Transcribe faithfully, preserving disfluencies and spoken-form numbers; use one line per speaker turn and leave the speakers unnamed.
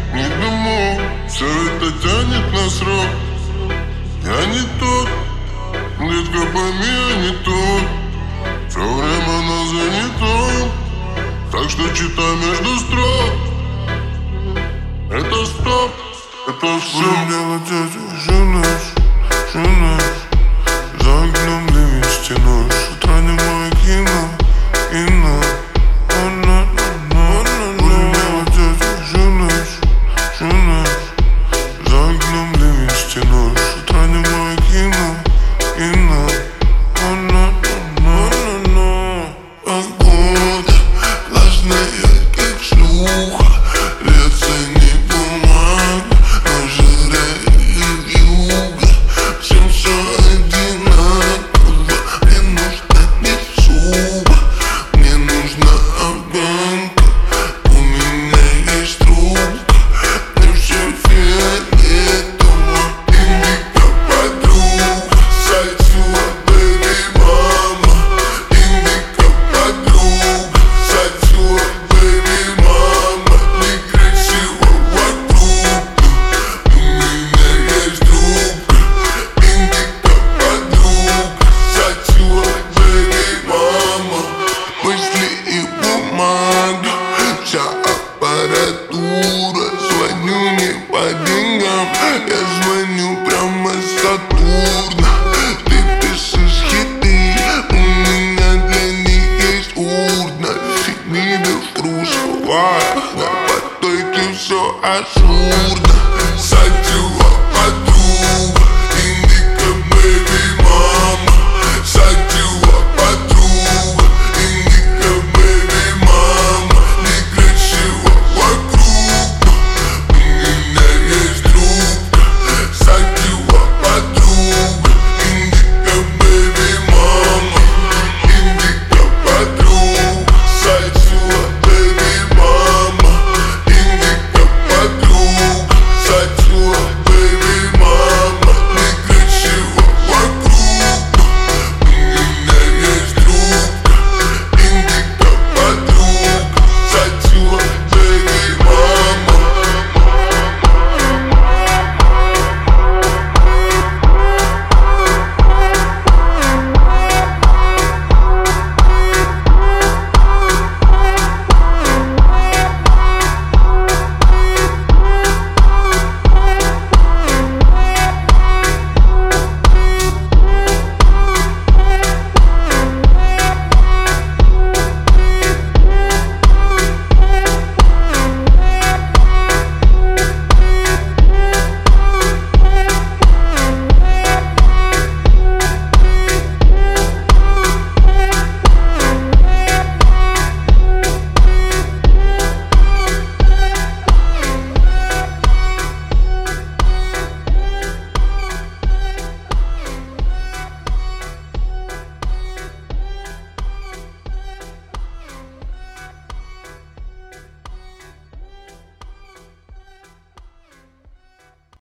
не думал. Все это тянет на срок. Я не тот, детка, пойми, я не тот. Все время на занято, так что читай между строк. Это стоп, это все.
Будем делать эти женешь, женешь. За окном ливень стеной. С утра немое кино, кино. Будем делать эти женешь, женешь. За окном ливень стеной. С утра немое кино, кино. Погода влажная, как шлюха. Льется не бумага, но жиря и юга. Всем все одинаково. Мне нужна не шуба, мне нужна афганка. У меня есть трубка, мне все фиолетово. Индика подруга, сальсуа, бэби мама. Индика подруга, сальсуа, бэби мама. Некрасивого трубка, у меня есть трубка. Индика подруга, сальсуа, бэби мама. Мысли и бумага, вся аппаратура. Звоню не по деньгам, я звоню прямо с Сатурна. Ты пишешь хиты, у меня для них есть урна. Фемиды в кружевах, на потоке все ажурно. Садила подруга.